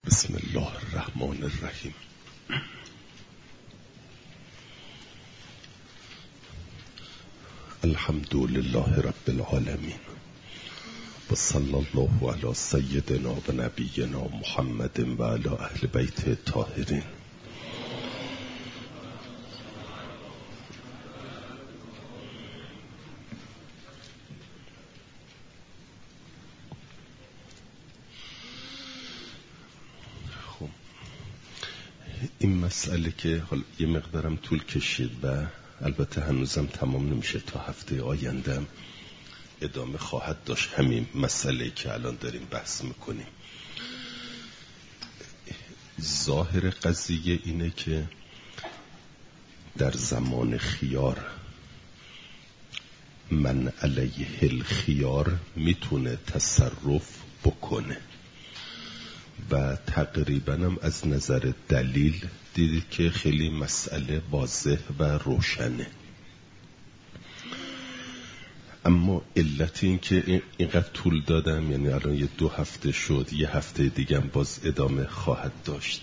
بسم الله الرحمن الرحیم. الحمد لله رب العالمین و صلی الله علی سیدنا و نبینا محمد و علی اهل بیت الطاهرین. این مسئله که حالا یه مقدارم طول کشید و البته هنوزم تمام نمیشه، تا هفته آیندهم ادامه خواهد داشت همین مسئله که الان داریم بحث میکنیم. ظاهر قضیه اینه که در زمان خیار من علیه الخیار میتونه تصرف بکنه و تقریبا هم از نظر دلیل دیدید که خیلی مسئله واضح و روشنه. اما علت این که اینقدر طول دادم، یعنی الان یه 2 هفته شد، یه هفته دیگه هم باز ادامه خواهد داشت.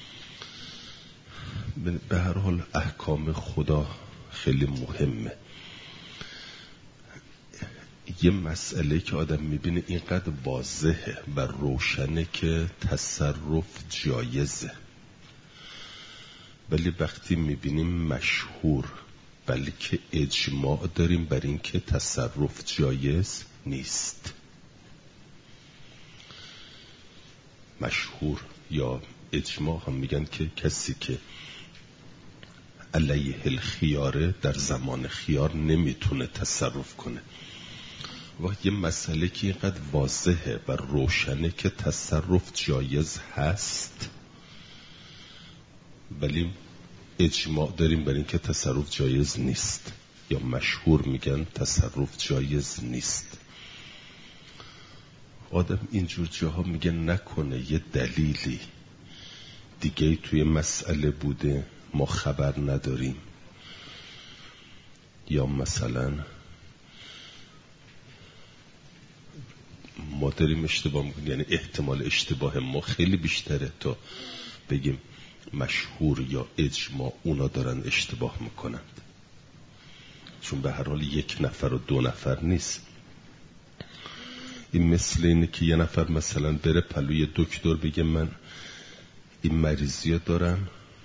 به هر حال احکام خدا خیلی مهمه. یه مسئله که آدم میبینه اینقدر واضحه و روشنه که تصرف جایزه، ولی وقتی میبینیم مشهور بلکه اجماع داریم بر این که تصرف جایز نیست. مشهور یا اجماع هم میگن که کسی که علیه الخیاره در زمان خیار نمیتونه تصرف کنه. و یه مسئله که اینقدر واضحه و روشنه که تصرف جایز هست، ولی اجماع داریم بر این که تصرف جایز نیست، یا مشهور میگن تصرف جایز نیست. آدم اینجور جاها میگن نکنه یه دلیلی دیگه توی مسئله بوده ما خبر نداریم، یا مثلا ما داریم اشتباه میکنیم، یعنی احتمال اشتباه ما خیلی بیشتره تا بگیم مشهور یا اجماع اونا دارن اشتباه میکنند، چون به هر حال 1 نفر و 2 نفر نیست. این مثل اینه که یه نفر مثلا بره پلوی دکتر بگه من این مریضی دارم،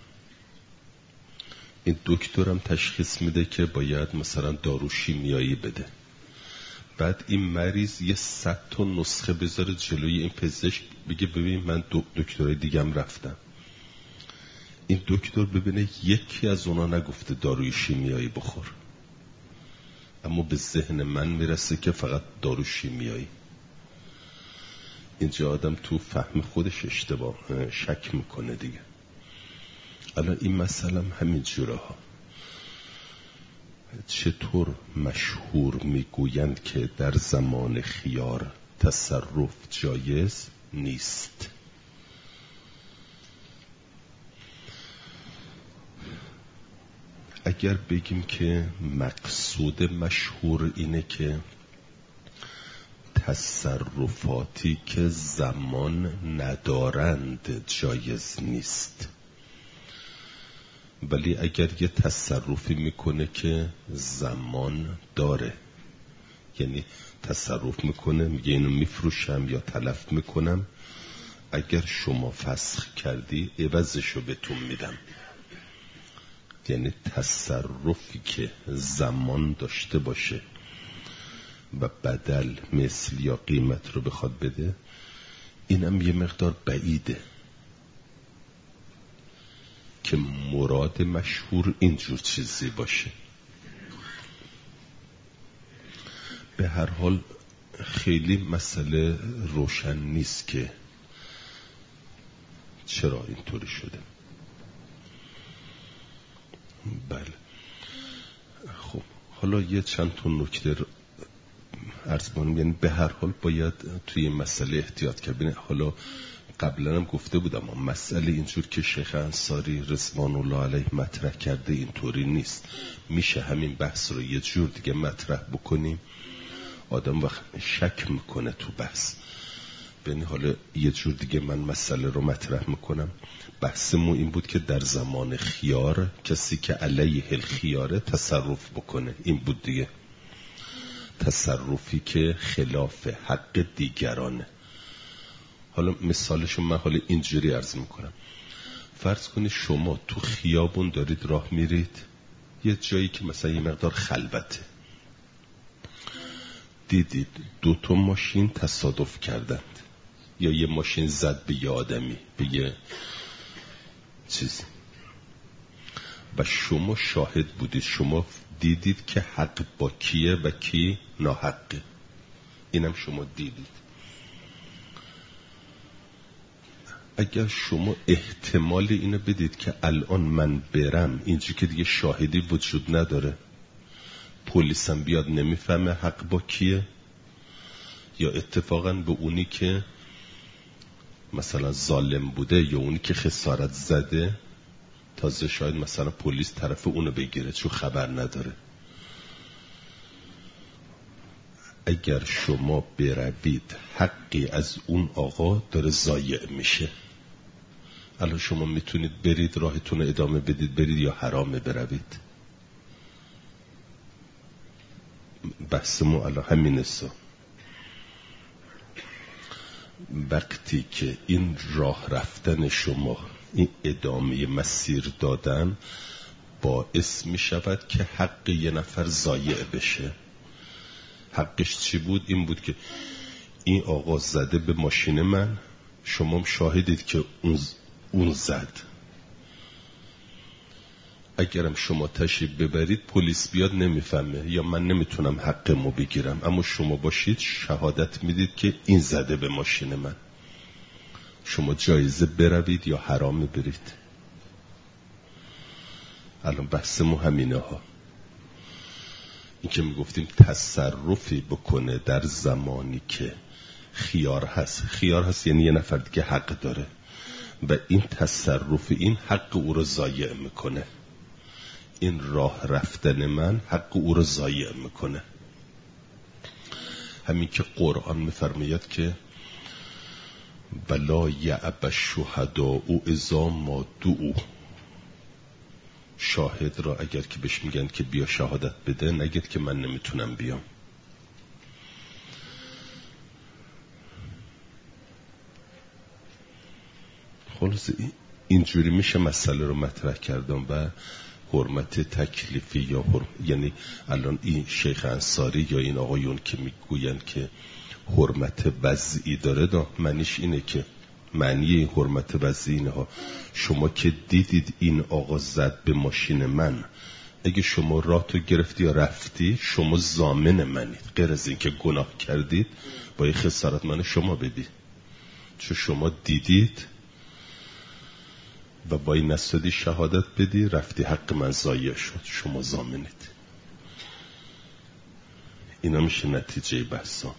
این دکترم تشخیص میده که باید مثلا دارو شیمیایی بده، بعد این مریض یه 100 تا نسخه بذاره جلوی این پزشک بگه ببین من دکترای دیگم رفتم، این دکتر ببینه یکی از اونا نگفته داروی شیمیایی بخور، اما به ذهن من میرسه که فقط دارو شیمیایی. اینجا آدم تو فهم خودش اشتباه شک میکنه دیگه. الان این مسئله همین جوره ها. چطور مشهور میگویند که در زمان خیار تصرف جایز نیست؟ اگر بگیم که مقصود مشهور اینه که تصرفاتی که زمان ندارند جایز نیست، ولی اگر یه تصرفی میکنه که زمان داره، یعنی تصرف میکنه میگه اینو میفروشم یا تلف میکنم، اگر شما فسخ کردی عوضشو بهتون میدم، یعنی تصرفی که زمان داشته باشه و بدل مثل یا قیمت رو بخواد بده، اینم یه مقدار بعیده که مراد مشهور اینجور چیزی باشه. به هر حال خیلی مسئله روشن نیست که چرا اینطوری شده. بله خب حالا یه چند تا نکته عرض کنم. یعنی به هر حال باید توی مسئله احتیاط کرد. حالا قبلا هم گفته بودم مسئله اینجور که شیخ انصاری رضوان الله علیه مطرح کرده اینطوری نیست. میشه همین بحث رو یه جور دیگه مطرح بکنیم، آدم وقت شک میکنه تو بحث ببین حالا یه جور دیگه من مسئله رو مطرح میکنم. بحثمون این بود که در زمان خیار کسی که علیه الخیاره تصرف بکنه، این بود دیگه، تصرفی که خلاف حق دیگرانه. حالا مثالشو من حالا اینجوری عرض میکنم. فرض کنید شما تو خیابون دارید راه میرید، یه جایی که مثلا یه مقدار خلوته، دیدید 2 ماشین تصادف کردند، یا یه ماشین زد به یه آدمی، به یه چیزی، و شما شاهد بودید، شما دیدید که حق با کیه و کی ناحقه، اینم شما دیدید. اگر شما احتمال اینو بدید که الان من برم اینجا که دیگه شاهدی وجود نداره، پلیسم بیاد نمیفهمه حق با کیه، یا اتفاقا به اونی که مثلا ظالم بوده یا اونی که خسارت زده، تازه شاید مثلا پلیس طرف اونو بگیره چون خبر نداره. اگر شما بروید حقی از اون آقا داره ضایع میشه. الان شما میتونید برید راهتون رو ادامه بدید برید، یا حرامه بروید؟ بحث ما الان همین است. وقتی که این راه رفتن شما، این ادامه مسیر دادن باعث می شود که حق یه نفر ضایع بشه. حقش چی بود؟ این بود که این آقا زده به ماشین من، شما شاهدید که اون زد. اگرم شما تشریف ببرید پلیس بیاد نمیفهمه یا من نمیتونم حقمو بگیرم، اما شما باشید شهادت میدید که این زده به ماشین من، شما جایزه بروید یا حرام برید. الان بحثمون همینه ها. این که میگفتیم تصرفی بکنه در زمانی که خیار هست یعنی یه نفر دیگه حق داره و این تصرف این حق او رو ضایع میکنه. این راه رفتن من حق او رو ضایع میکنه. همین که قرآن میفرماید که بلا یعب الشهداء اذا ما دعوا، شاهد را اگر که بهش میگن که بیا شهادت بده نگید که من نمیتونم بیام. خلاص اینجوری میشه مسئله رو مطرح کردم. و حرمت تکلیفی یا یعنی الان این شیخ انصاری یا این آقایون که میگوین که حرمت وضعی داره، معنیش اینه که معنی حرمت وضعی اینه ها، شما که دیدید این آقا زد به ماشین من، اگه شما راه تو گرفتی یا رفتی شما ضامن منید، غیر از این که گناه کردید با خسارت من شما بدید، چون شما دیدید و با این نسادی شهادت بدی رفتی حق من ضایع شد، شما ضامنید. اینا میشه نتیجه بحثا.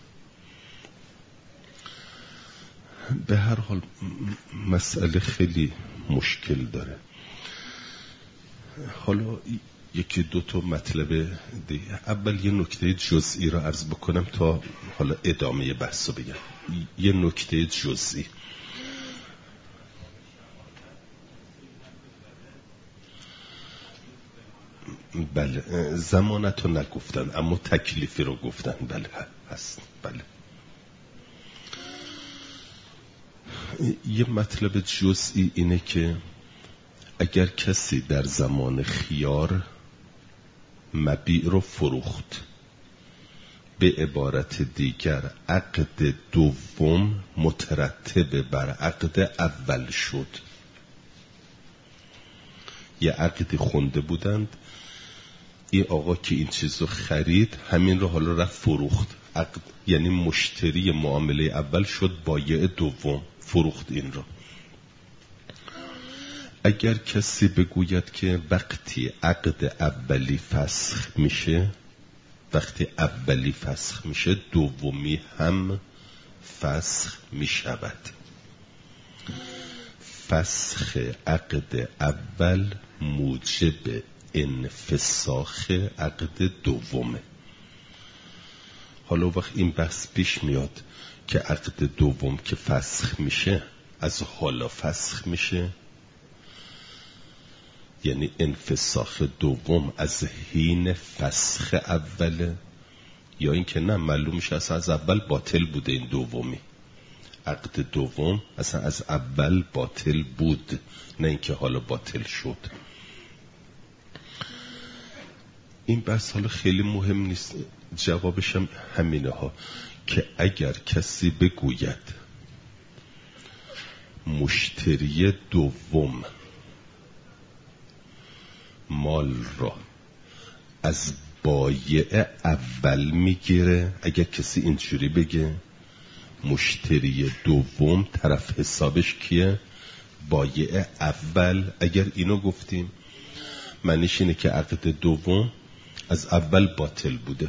به هر حال مسئله خیلی مشکل داره. حالا یکی دو تا مطلب دیگه. اول یه نکته جزئی رو عرض بکنم تا حالا ادامه بحثو بگم. یه نکته جزئی، بله ضمانت رو نگفتن اما تکلیفی رو گفتن. بله هست. بله یه مطلب جزئی اینه که اگر کسی در زمان خیار مبیع رو فروخت، به عبارت دیگر عقد دوم مترتب بر عقد اول شد. یه عقدی خونده بودند، این آقا که این چیز رو خرید همین رو حالا رفت فروخت، عقد یعنی مشتری معامله اول شد بایع دوم، فروخت این رو. اگر کسی بگوید که وقتی عقد اولی فسخ میشه، وقتی اولی فسخ میشه دومی هم فسخ میشود. فسخ عقد اول موجب انفساخ عقد دومه. حالا وقت این بحث پیش میاد که عقد دوم که فسخ میشه از حالا فسخ میشه، یعنی انفساخ دوم از حین فسخ اوله، یا این که نه معلوم میشه اصلا از اول باطل بوده این دومی، عقد دوم اصلا از اول باطل بود، نه اینکه حالا باطل شد. این بحث حالا خیلی مهم نیست، جوابش هم همینه ها که اگر کسی بگوید مشتری دوم مال را از بایع اول میگیره، اگر کسی اینجوری بگه مشتری دوم طرف حسابش کیه؟ بایع اول، اگر اینو گفتیم معنیش اینه که عقد دوم از اول باطل بوده.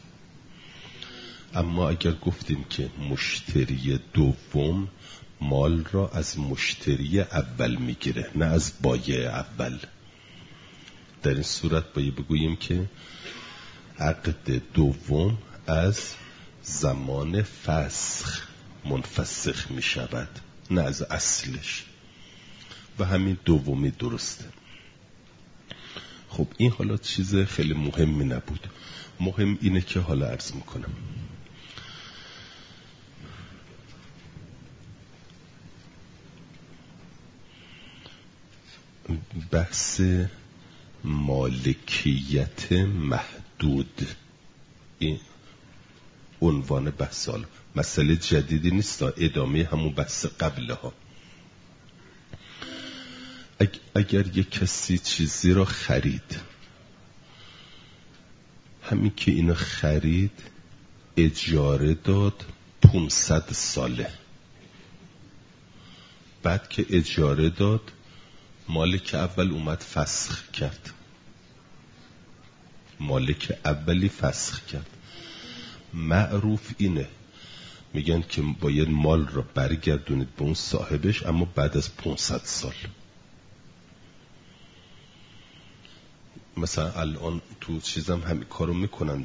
اما اگر گفتیم که مشتری دوم مال را از مشتری اول میگیره نه از بایع اول، در این صورت باید بگوییم که عقد دوم از زمان فسخ منفسخ می شود، نه از اصلش، و همین دومی درسته. خب این حالا چیز خیلی مهمی نبود، مهم اینه که حالا عرض میکنم بحث مالکیت محدود، این عنوان بحث، حالا مسئله جدیدی نیست، ادامه همون بحث قبله ها. اگر یک کسی چیزی را خرید، همین که اینو خرید اجاره داد 500 ساله، بعد که اجاره داد مالک اول اومد فسخ کرد، مالک اولی فسخ کرد، معروف اینه میگن که باید مال را برگردونید به اون صاحبش، اما بعد از 500 سال. مثلا الان تو چیزم همین کارو میکنند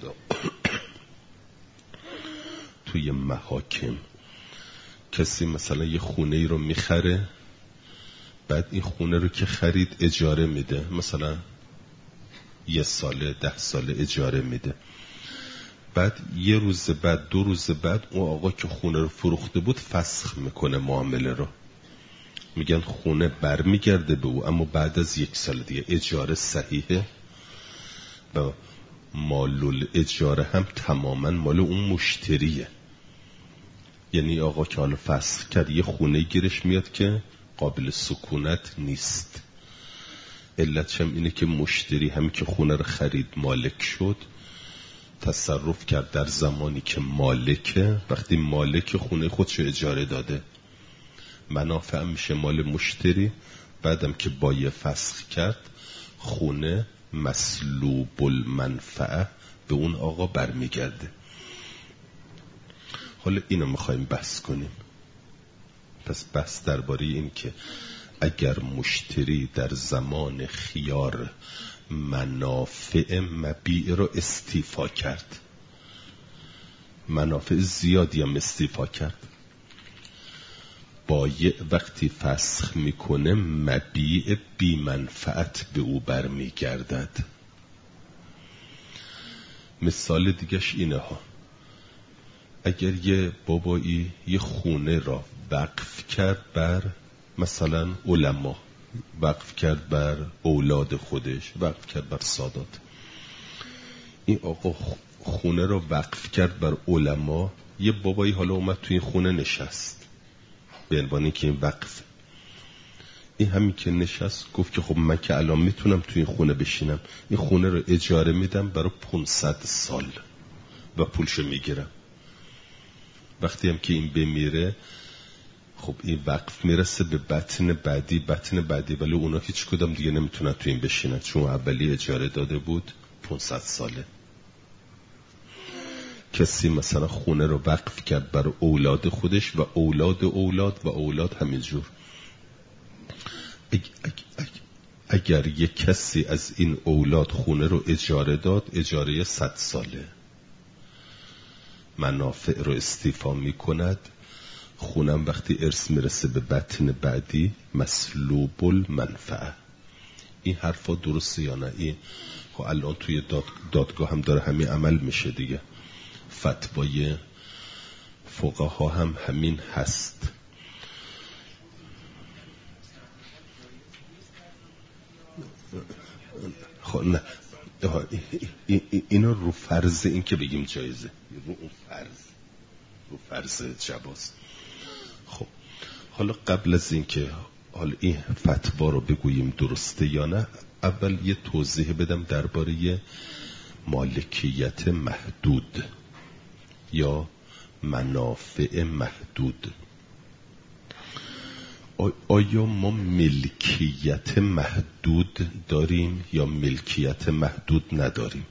توی محاکم کسی مثلا یه خونه ای رو میخره، بعد این خونه رو که خرید اجاره میده، مثلا 1 ساله 10 ساله اجاره میده، بعد 1 روز بعد 2 روز بعد اون آقا که خونه رو فروخته بود فسخ میکنه معامله رو، میگن خونه برمیگرده به او، اما بعد از 1 سال دیگه. اجاره صحیحه و مال اجاره هم تماما مال اون مشتریه، یعنی آقا که حالا فسخ کرد یه خونه گیرش میاد که قابل سکونت نیست. علتش هم اینه که مشتری همین که خونه رو خرید مالک شد، تصرف کرد در زمانی که مالکه، وقتی مالک خونه خودش اجاره داده منافع هم میشه مال مشتری، بعدم که بایع فسخ کرد خونه مسلوب المنفعه به اون آقا برمیگرده. حالا اینو میخوایم بحث کنیم. پس بحث درباره این که اگر مشتری در زمان خیار منافع مبیع رو استیفا کرد، منافع زیادی هم استیفا کرد، بایع وقتی فسخ میکنه مبیع بی منفعت به او برمیگردد. مثال دیگهش اینه ها، اگر یه بابایی یه خونه را وقف کرد بر مثلا علما، وقف کرد بر اولاد خودش، وقف کرد بر سادات، این آقا خونه را وقف کرد بر علما، یه بابایی حالا اومد توی این خونه نشست به عنوان که این وقف، این همین که نشست گفت که خب من که الان میتونم توی این خونه بشینم، این خونه رو اجاره میدم برای 500 سال و پولشو میگیرم. وقتی هم که این بمیره خب این وقف میرسه به بطن بعدی، ولی اونا هیچ کدام دیگه نمیتونن توی این بشینن چون اولی اجاره داده بود 500 ساله. کسی مثلا خونه رو وقف کرد برای اولاد خودش و اولاد همینجور. اگر یک کسی از این اولاد خونه رو اجاره داد، اجاره 100 ساله، منافع رو استیفا میکند، خونم وقتی ارث میرسه به بطن بعدی مسلوب المنفعه. این حرفا درسته یا نه؟ این خب الان توی دادگاه هم داره همین عمل میشه دیگه، فتوای فقها هم همین هست. خب نه اینا رو فرض این که بگیم جایزه، رو اون فرض جواز. خب حالا قبل از این که حالا این فتوا رو بگوییم درسته یا نه، اول یه توضیح بدم درباره مالکیت محدود یا منافع محدود. آیا ما ملکیت محدود داریم یا ملکیت محدود نداریم؟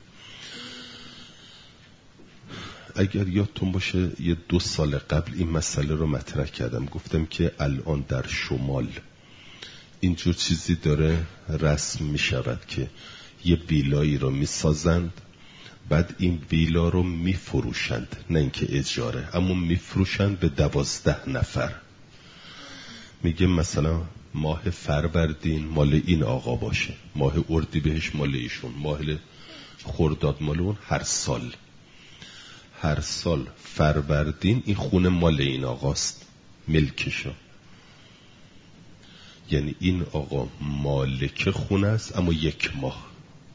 اگر یادتون باشه یه 2 سال قبل این مسئله رو مطرح کردم، گفتم که الان در شمال اینجور چیزی داره رسم می شود که یه ویلایی رو می سازند، بعد این ویلا رو می فروشند، نه اینکه اجاره، اما می فروشند به 12 نفر. میگه مثلا ماه فروردین مال این آقا باشه، ماه اردیبهشت مال ایشون، ماه خرداد مال اون. هر سال فروردین این خونه مال این آقاست، ملکشه. یعنی این آقا مالک خونه است اما 1 ماه.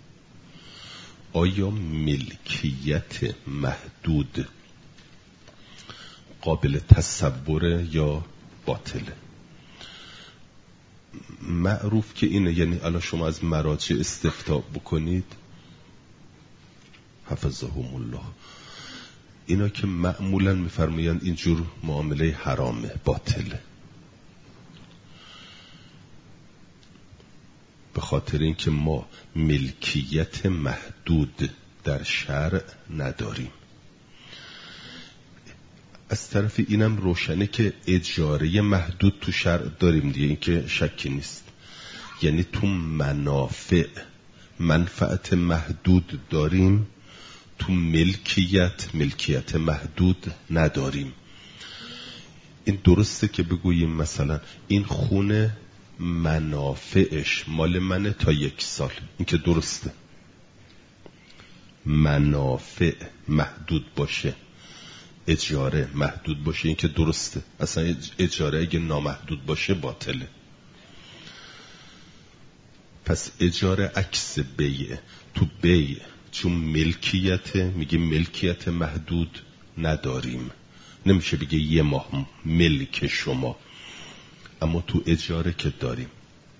آیا ملکیت محدود قابل تصوره یا باطله؟ معروف که اینه، یعنی الان شما از مراجع استفتاء بکنید حفظهم الله، اینا که معمولا میفرمایند اینجور معامله حرامه، باطله، به خاطر اینکه ما ملکیت محدود در شرع نداریم. از طرف اینم روشنه که اجاره محدود تو شرع داریم دیگه، این که شکی نیست. یعنی تو منفعت محدود داریم، تو ملکیت محدود نداریم. این درسته که بگوییم مثلا این خونه منافعش مال منه تا 1 سال، این که درسته. منافع محدود باشه، اجاره محدود باشه، این که درسته. اصلا اجاره اگه نامحدود باشه باطله. پس اجاره عکس بیعه. تو بیع چون ملکیت، میگه ملکیت محدود نداریم، نمیشه بگه 1 ماه ملک شما، اما تو اجاره که داریم.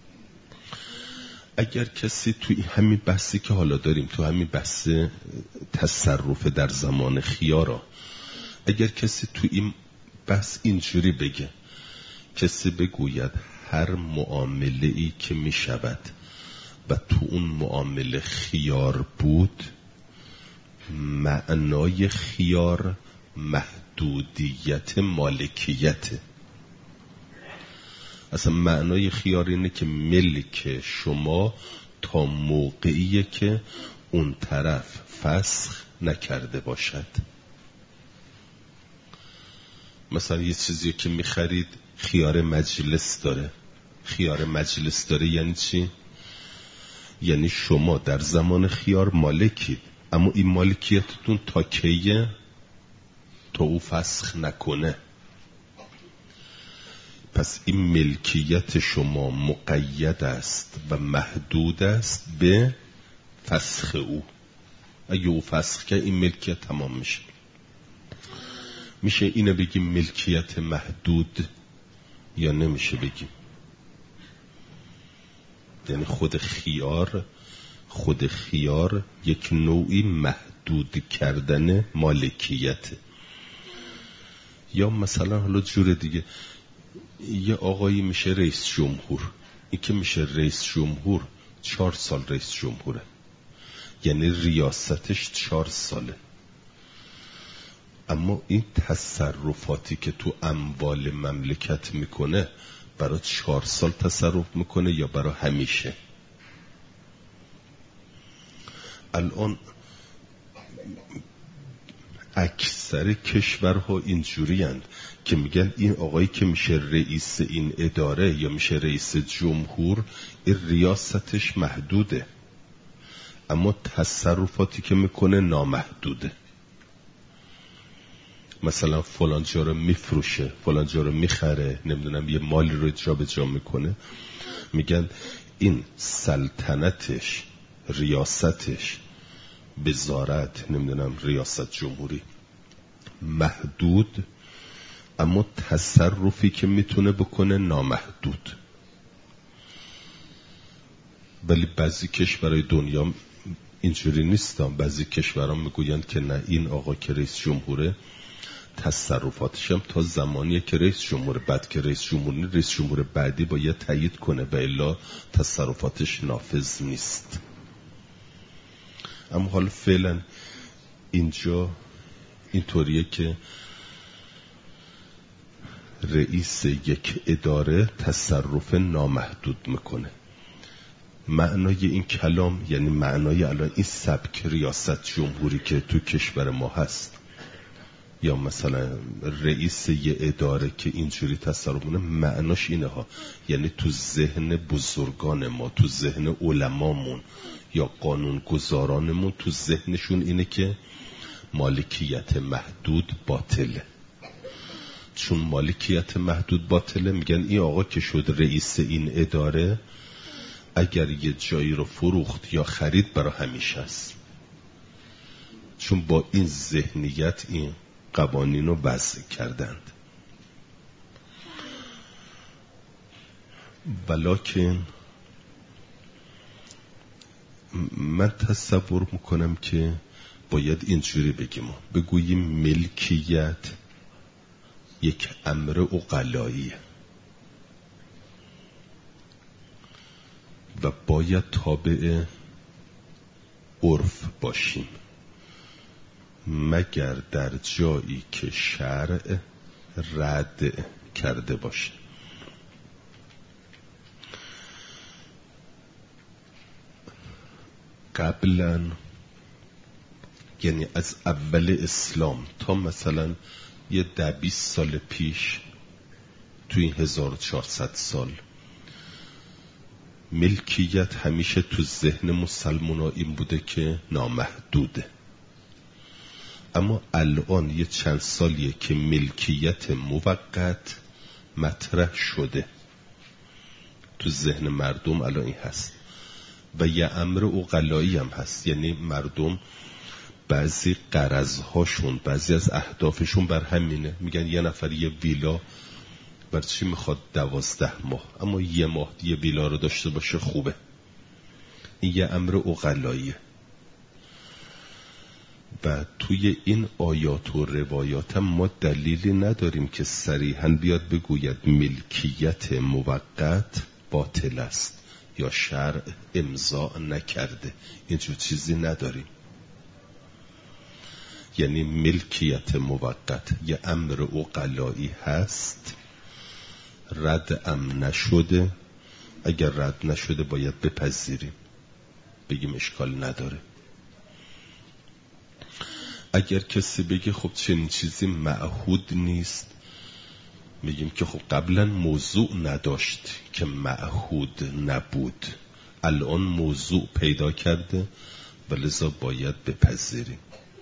اگر کسی توی همین بحثی که حالا داریم، تو همین بحث تصرف در زمان خیارا، اگر کسی توی این بحث اینجوری بگه، کسی بگوید هر معامله ای که می شود و تو اون معامله خیار بود، معنای خیار محدودیت مالکیت. اصلا معنای خیار اینه که ملک شما تا موقعیه که اون طرف فسخ نکرده باشد. مثلا یه چیزی که میخرید خیار مجلس داره. خیار مجلس داره یعنی چی؟ یعنی شما در زمان خیار مالکید، اما این مالکیتتون تا کیه؟ تا او فسخ نکنه. پس این ملکیت شما مقید است و محدود است به فسخ او. اگه او فسخ که این ملکیت تمام میشه. میشه اینو بگیم ملکیت محدود یا نمیشه بگیم؟ یعنی خود خیار یک نوعی محدود کردن مالکیت. یا مثلا حالا جور دیگه، یه آقایی میشه رئیس جمهور. این که میشه رئیس جمهور 4 سال رئیس جمهوره، یعنی ریاستش 4 ساله. اما این تصرفاتی که تو اموال مملکت میکنه، برای 4 سال تصرف میکنه یا برای همیشه؟ اکثر کشورها اینجوری هستند که میگن این آقایی که میشه رئیس این اداره یا میشه رئیس جمهور، این ریاستش محدوده، اما تصرفاتی که میکنه نامحدوده. مثلا فلان جا رو میفروشه، فلان جا رو میخره، نمیدونم یه مالی رو جابجا میکنه، میگن این سلطنتش، ریاستش، وزارت، نمیدونم ریاست جمهوری محدود، اما تصرفی که میتونه بکنه نامحدود. ولی بعضی کشورهای دنیا اینجوری نیستن. بعضی کشورها میگویند که نه، این آقا که رئیس جمهوره تصرفاتش هم تا زمانیه که رئیس جمهور، بعد که رئیس جمهور بعدی باید تایید کنه و الا تصرفاتش نافذ نیست. اما حالا فعلا اینجا اینطوریه که رئیس یک اداره تصرف نامحدود میکنه. معنای این کلام یعنی معنای الان این سبک ریاست جمهوری که تو کشور ما هست، یا مثلا رئیس یه اداره که اینجوری تصرف کنه، معناش اینه ها، یعنی تو ذهن بزرگان ما، تو ذهن علمامون یا قانونگذارانمون، تو ذهنشون اینه که مالکیت محدود باطله. چون مالکیت محدود باطله، میگن این آقا که شد رئیس این اداره، اگر یه جایی رو فروخت یا خرید برای همیشه است. چون با این ذهنیت این قوانین رو وضع کردند. ولکن من تصور میکنم که باید اینجوری بگوییم ملکیت یک امر عقلاییه و باید تابع عرف باشیم، مگر در جایی که شرع رد کرده باشه. قبلا یعنی از اول اسلام تا مثلا یه 10-20 سال پیش، تو این 1400 سال، ملکیت همیشه تو ذهن مسلمان‌ها این بوده که نامحدوده. اما الان یه چند سالیه که ملکیت موقت مطرح شده تو ذهن مردم. الان این هست و یه امر عقلایی هم هست، یعنی مردم بعضی غرضهاشون، بعضی از اهدافشون بر همینه. میگن یه نفر یه ویلا بر چی میخواد 12 ماه، اما یه ماه یه ویلا رو داشته باشه خوبه. این یه امر عقلاییه و توی این آیات و روایات هم ما دلیلی نداریم که صریحاً بیاد بگوید ملکیت موقت باطل است یا شرع امضا نکرده. اینجور چیزی نداریم. یعنی ملکیت موقت یه امر عقلایی هست، رد ام نشده. اگر رد نشده باید بپذیریم، بگیم اشکال نداره. اگر کسی بگه خب چنین چیزی معهود نیست، میگیم که خب قبلا موضوع نداشت که معهود نبود، الان موضوع پیدا کرده و لذا باید بپذیریم.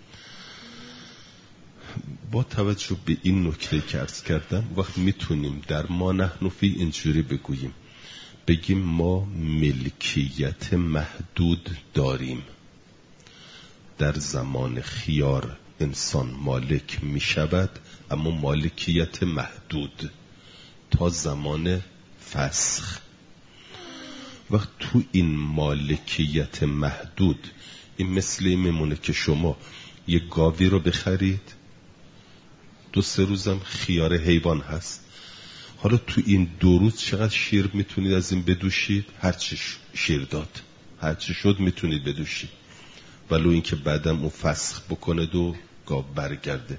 با توجه به این نکته که عرض کردم، وقت میتونیم در ما نحن فی اینجوری بگیم ما ملکیت محدود داریم. در زمان خیار انسان مالک می شود، اما مالکیت محدود تا زمان فسخ. وقت تو این مالکیت محدود، این مثل این میمونه که شما یه گاوی رو بخرید، 2-3 روزم خیار حیوان هست. حالا تو این 2 روز چقدر شیر میتونید از این بدوشید؟ هرچی شیر داد، هرچی شد میتونید بدوشید، ولو اینکه بعدم اون فسخ بکنه و گاو برگرده.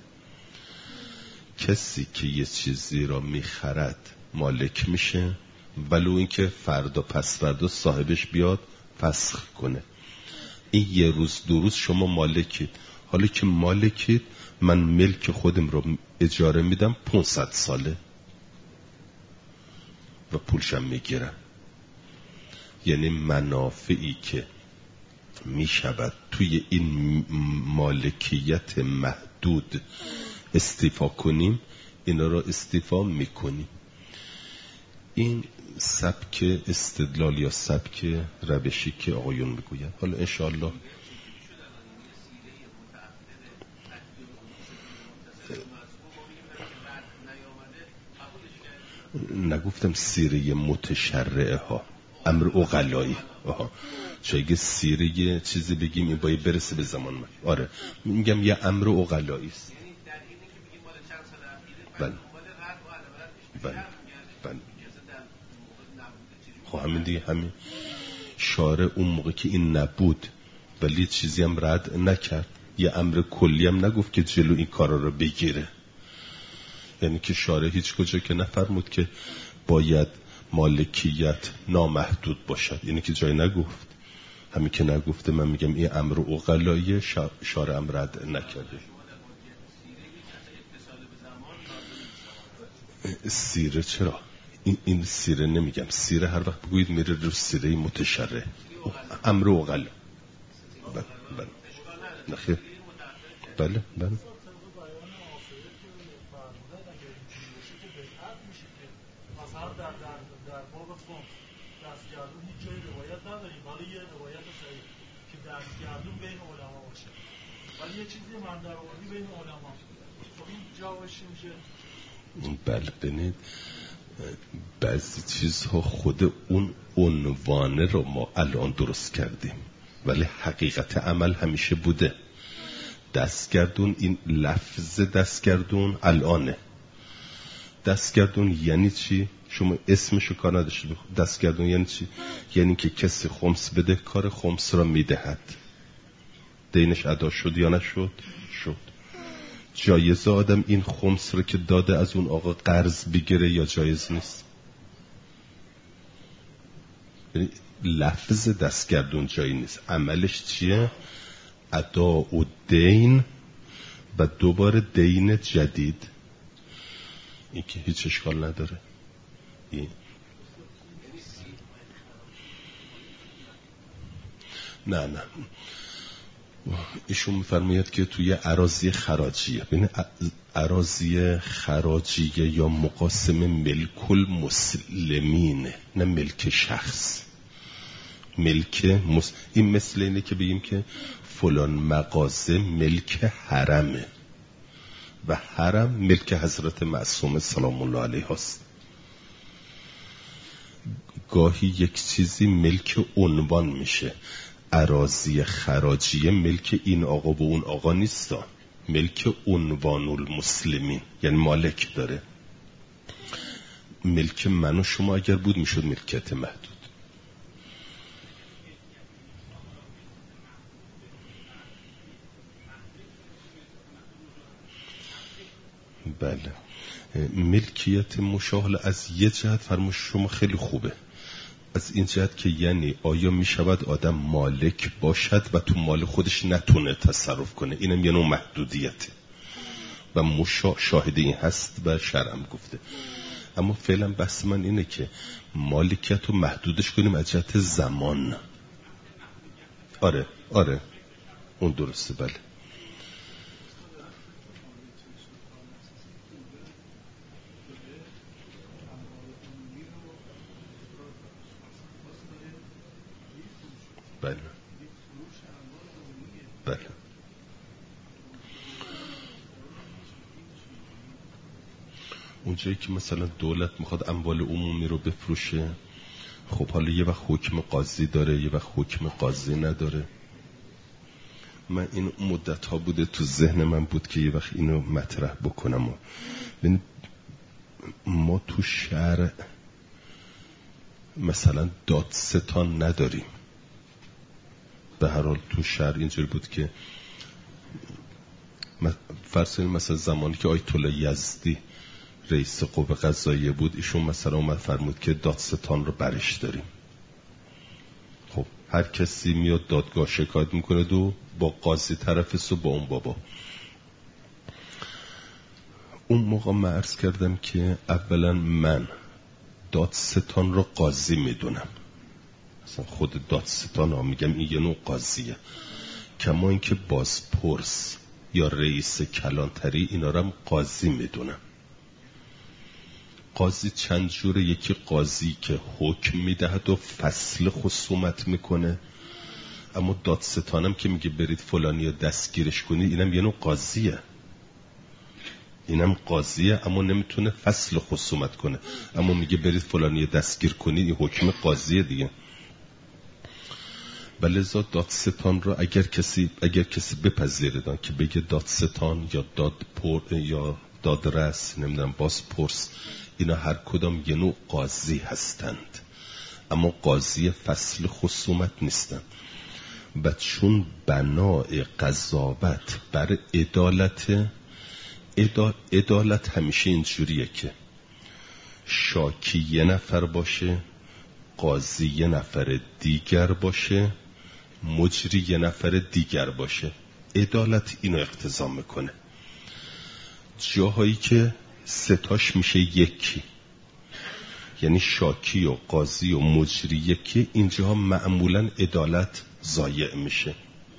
کسی که یه چیزی را میخرد مالک میشه، ولو اینکه فردا پس فردا صاحبش بیاد فسخ کنه. این 1-2 روز شما مالکید. حالا که مالکید، من ملک خودم رو اجاره میدم 500 ساله و پولشم میگیرم. یعنی منافعی که میشود توی این مالکیت محدود استیفا کنیم، اینا رو استیفا میکنیم. این سبک استدلال یا سبک روشی که آقایون میگوید. حالا انشاءالله نگفتم سیره متشرعه ها، امر اقلایی. چون اگه سیره یه چیزی بگیم این باید برسه به زمان من. آره میگم یه امر اقلایی است. بله بله بله. خب همین دیگه، همین شارع اون موقع که این نبود ولی چیزی هم رد نکرد، یه امر کلی هم نگفت که جلو این کارا رو بگیره. یعنی که شارع هیچ کجا که نفرمود که باید مالکیت نامحدود باشد، یعنی که جای نگفت. همین که نگفته من میگم این امر اقلایی، شارع هم رد نکرده. سیره چرا؟ این سیره نمیگم. سیره هر وقت بگوید میره رو سیره متشرع، امر اقلا. بله بله نخیر. بله بله در باب خمس دستگردون هیچ جای روایت نداریم، ولی یه روایت صحیح که دستگردون بین علما باشه، ولی یه چیزی من در آوردی بین علما. خب این جوابش میشه. بله ببینید بعضی چیزها خود اون عنوانه رو ما الان درست کردیم، ولی حقیقت عمل همیشه بوده. دستگردون، این لفظ دستگردون الانه. دستگردون یعنی چی؟ شما اسمشو کار نداشته. دستگردون یعنی چی؟ یعنی که کسی خمس بده، کار خمس را میدهد. دینش ادا شد یا نشد؟ شد. جایزه آدم این خمس رو که داده از اون آقا قرض بگیره یا جایز نیست؟ یعنی لفظ دستگردون جایی نیست. عملش چیه؟ ادا و دین و دوباره دین جدید. این که هیچ اشکال نداره. این نه ایشون میفرماید که توی اراضی خراجیه، ببین اراضی خراجیه یا مقاسم ملک المسلمین، نه ملک شخص. این مثل اینه که بگیم که فلان مغازه ملک حرمه و حرم ملک حضرت معصوم سلام الله علیه هست. گاهی یک چیزی ملک عنوان میشه. اراضی خراجیه ملک این آقا و اون آقا نیستا، ملک عنوان المسلمین، یعنی مالک داره. ملک من و شما اگر بود میشد ملکیت محدود. بله ملکیت مشاهله از یه جهت فرموش شما خیلی خوبه، از این جهت که یعنی آیا می شود آدم مالک باشد و تو مال خودش نتونه تصرف کنه، اینم یه نوع محدودیته و شاهد این هست و شرعم گفته. اما فعلا بحث من اینه که مالکیت رو محدودش کنیم از جهت زمان. آره اون درسته. بله بله بله اونجایی که مثلا دولت میخواد اموال عمومی رو بفروشه، خب حالا یه وقت حکم قاضی داره یه وقت حکم قاضی نداره. من این مدت ها بوده تو ذهن من بود که یه وقت اینو مطرح بکنم. ما تو شرع مثلا دادستان نداریم. به هر حال تو شهر اینجوری بود که فرض کنید مثلا زمانی که آیت الله یزدی رئیس قوه قضاییه بود، ایشون مثلا اومد فرمود که دادستان رو برش داریم. خب هر کسی میاد دادگاه شکایت میکنه و با قاضی طرفست و با اون بابا. اون موقع من عرض کردم که اولا من دادستان رو قاضی میدونم، اصلا خود دادستان ها میگم این یه نوع قاضیه، کما اینکه بازپرس یا رئیس کلانتری اینا رو هم قاضی میدونم. قاضی چند جوره، یکی قاضی که حکم میدهد و فصل خصومت میکنه، اما دادستانم که میگه برید فلانی رو دستگیرش کنید، اینم یه نوع قاضیه، اینم قاضیه اما نمیتونه فصل خصومت کنه، اما میگه برید فلانی رو دستگیر کنید، این حکم قاضیه دیگه. بلذا دادستان رو اگر کسی بپذیردن که بگه دادستان یا دادرس، نمیدونم بازپرس، اینا هر کدام یه نوع قاضی هستند، اما قاضی فصل خصومت نیستن. و چون بنای قضاوت بر عدالت همیشه اینجوریه که شاکی یه نفر باشه، قاضی یه نفر دیگر باشه، مجری یه نفر دیگر باشه. عدالت اینو اقتضا میکنه. جاهایی که ستاش میشه یکی، یعنی شاکی و قاضی و مجری یکی، اینجاها معمولا عدالت ضایع میشه.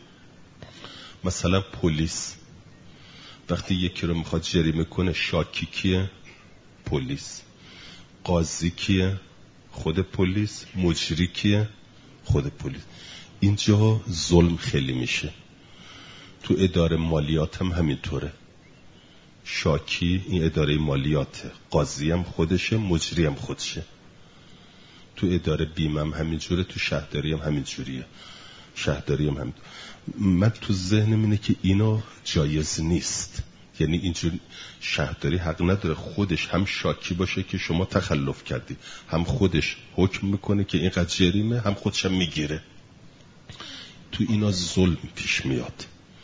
مثلا پلیس وقتی یکی رو میخواد جریمه کنه، شاکی کیه؟ پلیس. قاضی کیه؟ خود پلیس. مجری کیه؟ خود پلیس. اینجا ظلم خیلی میشه. تو اداره مالیات هم همینطوره، شاکی این اداره مالیاته، قاضی هم خودشه، مجری هم خودشه. تو اداره بیمه هم همینجوره، تو شهرداری هم همینجوریه، شهرداری هم من تو ذهنم اینه که اینا جایز نیست. یعنی اینجور شهرداری حق نداره خودش هم شاکی باشه که شما تخلف کردی، هم خودش حکم میکنه که اینقدر جریمه، هم خودش هم میگیره. تو اینا ظلم پیش میاد.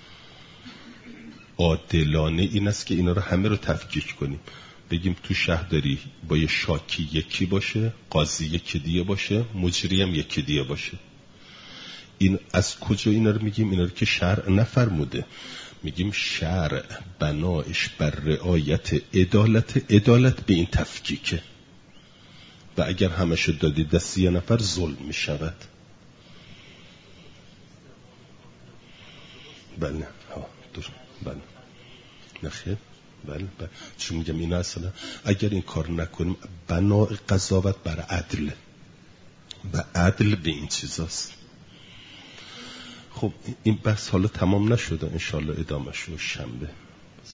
عادلانه این است که اینا رو همه رو تفکیک کنیم، بگیم تو شهرداری با یه شاکی یکی باشه، قاضی یکی دیگه باشه، مجری هم یکی دیگه باشه. این از کجا اینا رو میگیم؟ اینا رو که شرع نفرموده. میگیم شرع بنایش بر رعایت عدالت به این تفکیکه، و اگر همشو دادی دست یه نفر ظلم میشود. بله بله نخیر بله. چون میگم اینا اصلا اگر این کار نکنیم، بنا قضاوت بر عدل و عدل به این چیزاست. خب این بحث حالا تمام نشده، انشالله ادامه شو شنبه.